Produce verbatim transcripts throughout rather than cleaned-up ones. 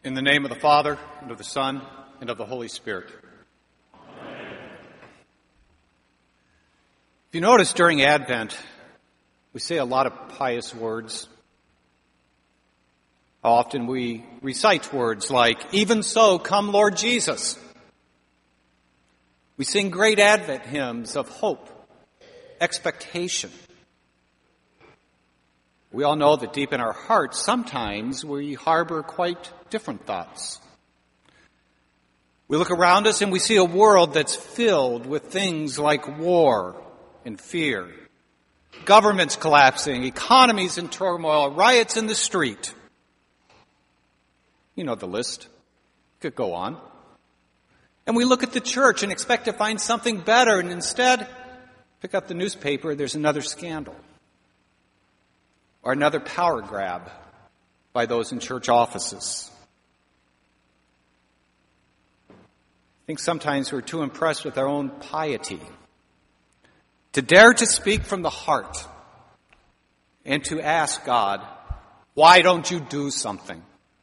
In the name of the Father, and of the Son, and of the Holy Spirit. Amen. If you notice, during Advent, we say a lot of pious words. How often we recite words like, "Even so, come Lord Jesus." We sing great Advent hymns of hope, expectation. We all know that deep in our hearts, sometimes we harbor quite different thoughts. We look around us and we see a world that's filled with things like war and fear, governments collapsing, economies in turmoil, riots in the street. You know the list. Could go on. And we look at the church and expect to find something better, and instead pick up the newspaper, there's another scandal. Or another power grab by those in church offices. I think sometimes we're too impressed with our own piety to dare to speak from the heart and to ask God, why don't you do something?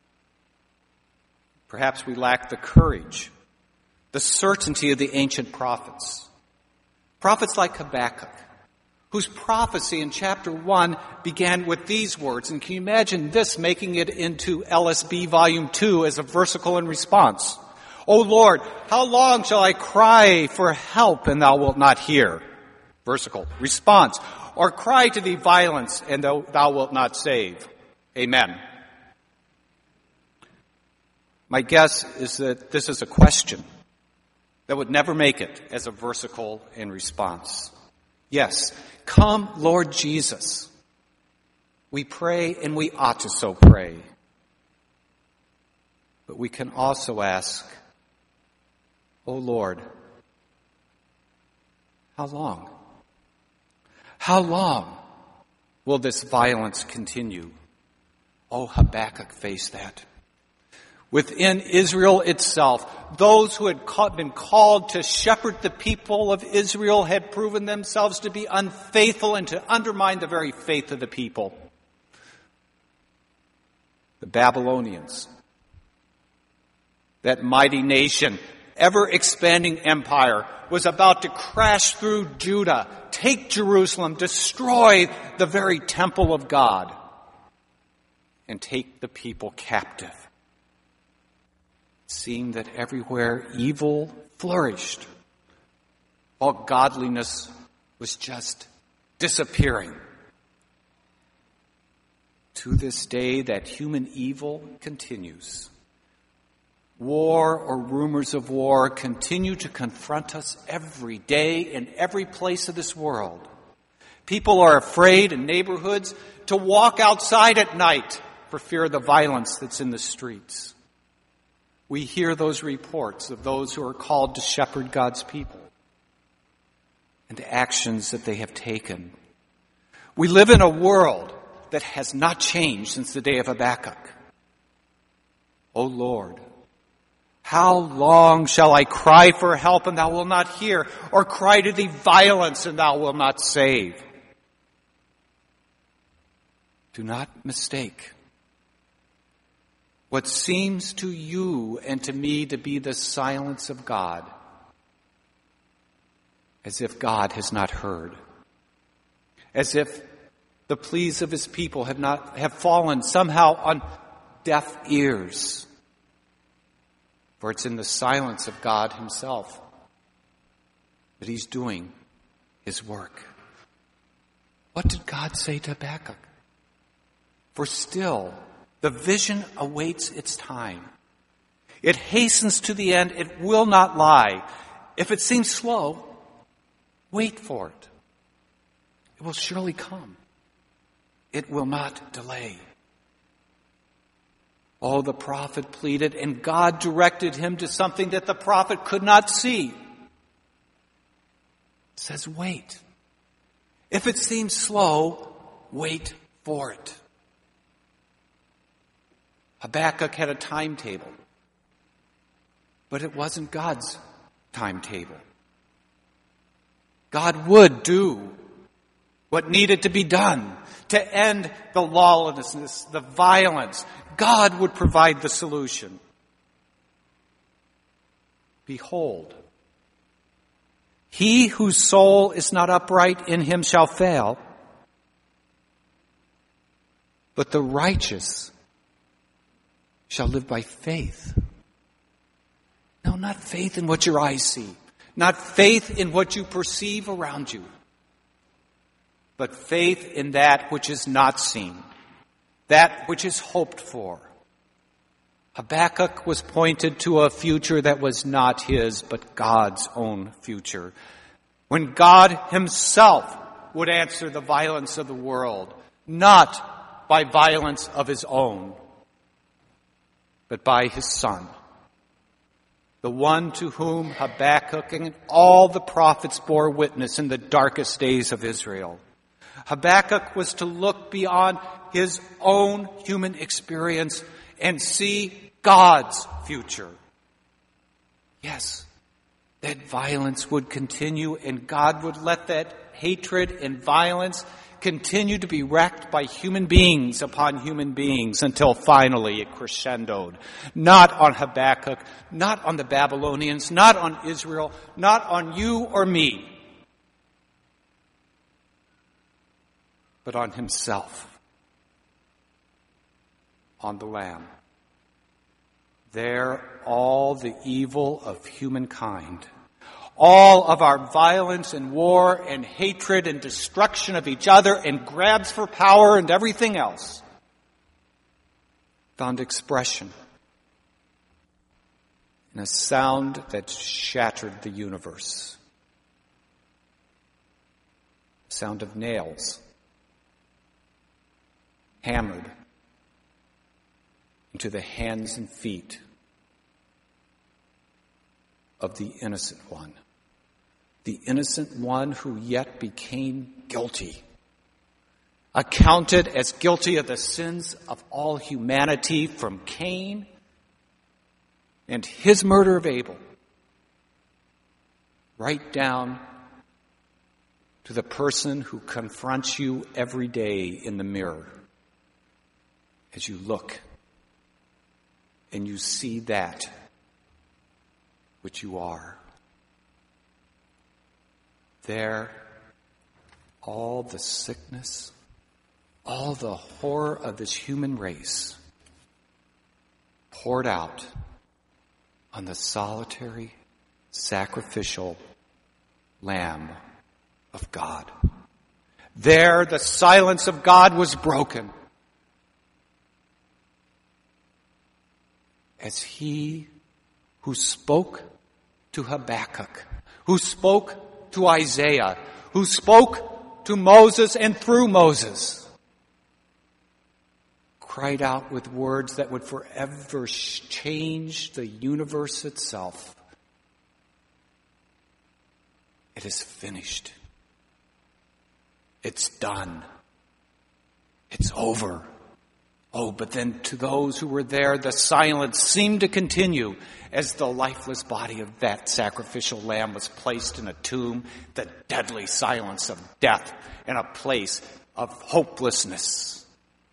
Perhaps we lack the courage, the certainty of the ancient prophets. Prophets like Habakkuk, whose prophecy in chapter one began with these words. And can you imagine this making it into L S B volume two as a versicle in response? "O Lord, how long shall I cry for help and thou wilt not hear?" Versicle. Response. "Or cry to thee violence and thou, thou wilt not save." Amen. My guess is that this is a question that would never make it as a versicle in response. Yes, come, Lord Jesus. We pray, and we ought to so pray. But we can also ask, "O Lord, how long? How long will this violence continue?" Oh, Habakkuk faced that. Within Israel itself, those who had been called to shepherd the people of Israel had proven themselves to be unfaithful and to undermine the very faith of the people. The Babylonians, that mighty nation, ever-expanding empire, was about to crash through Judah, take Jerusalem, destroy the very temple of God, and take the people captive. It seemed that everywhere evil flourished, while godliness was just disappearing. To this day, that human evil continues. War or rumors of war continue to confront us every day in every place of this world. People are afraid in neighborhoods to walk outside at night for fear of the violence that's in the streets. We hear those reports of those who are called to shepherd God's people and the actions that they have taken. We live in a world that has not changed since the day of Habakkuk. O Lord, how long shall I cry for help and thou wilt not hear, or cry to thee violence and thou wilt not save? Do not mistake what seems to you and to me to be the silence of God as if God has not heard, as if the pleas of his people have not have fallen somehow on deaf ears. For it's in the silence of God himself that he's doing his work. What did God say to Habakkuk? For still the vision awaits its time. It hastens to the end. It will not lie. If it seems slow, wait for it. It will surely come. It will not delay. Oh, the prophet pleaded, and God directed him to something that the prophet could not see. It says, wait. If it seems slow, wait for it. Habakkuk had a timetable, but it wasn't God's timetable. God would do what needed to be done to end the lawlessness, the violence. God would provide the solution. Behold, he whose soul is not upright in him shall fail, but the righteous shall live by faith. No, not faith in what your eyes see, not faith in what you perceive around you, but faith in that which is not seen, that which is hoped for. Habakkuk was pointed to a future that was not his, but God's own future. When God himself would answer the violence of the world, not by violence of his own, but by his Son, the one to whom Habakkuk and all the prophets bore witness in the darkest days of Israel. Habakkuk was to look beyond his own human experience and see God's future. Yes, that violence would continue, and God would let that hatred and violence continue to be wreaked by human beings upon human beings until finally it crescendoed. Not on Habakkuk, not on the Babylonians, not on Israel, not on you or me, but on himself, on the Lamb. There, all the evil of humankind, all of our violence and war and hatred and destruction of each other and grabs for power and everything else, found expression in a sound that shattered the universe. The sound of nails hammered into the hands and feet of the innocent one. The innocent one who yet became guilty, accounted as guilty of the sins of all humanity, from Cain and his murder of Abel, right down to the person who confronts you every day in the mirror as you look and you see that which you are. There, all the sickness, all the horror of this human race poured out on the solitary, sacrificial Lamb of God. There, the silence of God was broken as he who spoke to Habakkuk, who spoke to Isaiah, who spoke to Moses and through Moses, cried out with words that would forever change the universe itself. It is finished. It's done. It's over. Oh, but then to those who were there, the silence seemed to continue as the lifeless body of that sacrificial lamb was placed in a tomb, the deadly silence of death in a place of hopelessness.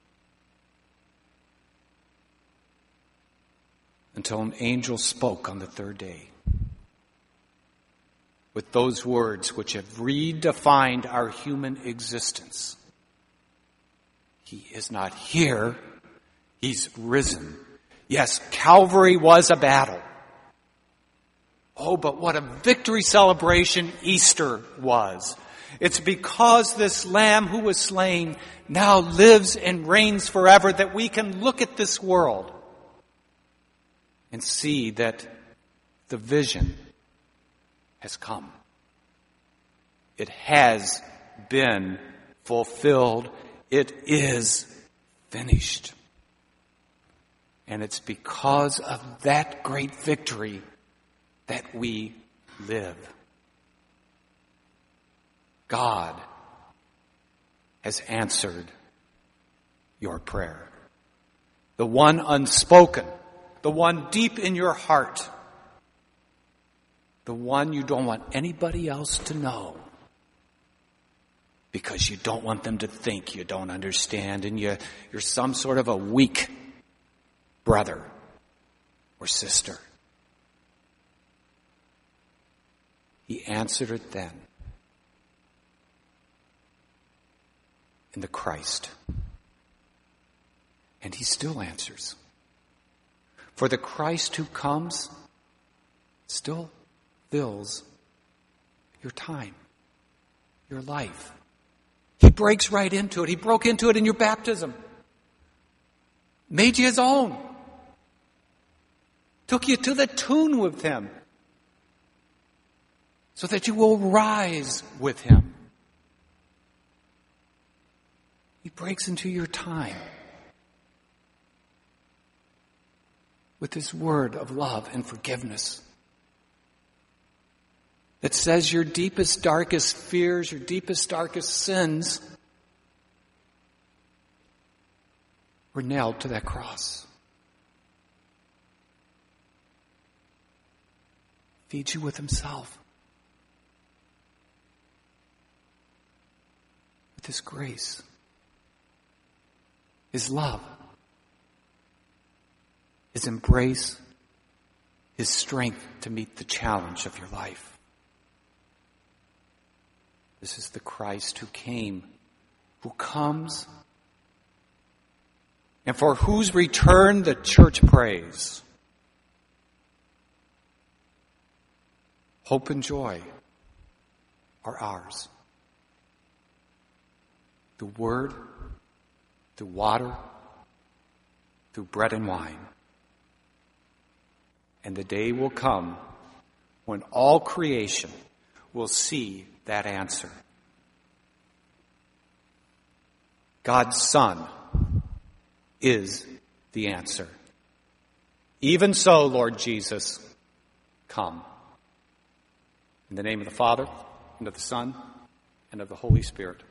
Until an angel spoke on the third day with those words which have redefined our human existence. He is not here. He's risen. Yes, Calvary was a battle. Oh, but what a victory celebration Easter was. It's because this Lamb who was slain now lives and reigns forever that we can look at this world and see that the vision has come. It has been fulfilled. It is finished. And it's because of that great victory that we live. God has answered your prayer. The one unspoken, the one deep in your heart, the one you don't want anybody else to know. because you don't want them to think you don't understand and you, you're some sort of a weak brother or sister. He answered it then in the Christ. And he still answers. For the Christ who comes still fills your time, your life. He breaks right into it. He broke into it in your baptism. Made you his own. Took you to the tomb with him. So that you will rise with him. He breaks into your time. With his word of love and forgiveness. That says your deepest, darkest fears, your deepest, darkest sins were nailed to that cross. Feeds you with himself. With his grace. His love. His embrace. His strength to meet the challenge of your life. This is the Christ who came, who comes, and for whose return the church prays. Hope and joy are ours. Through word, through water, through bread and wine. And the day will come when all creation will see that answer. God's Son is the answer. Even so, Lord Jesus, come. In the name of the Father, and of the Son, and of the Holy Spirit.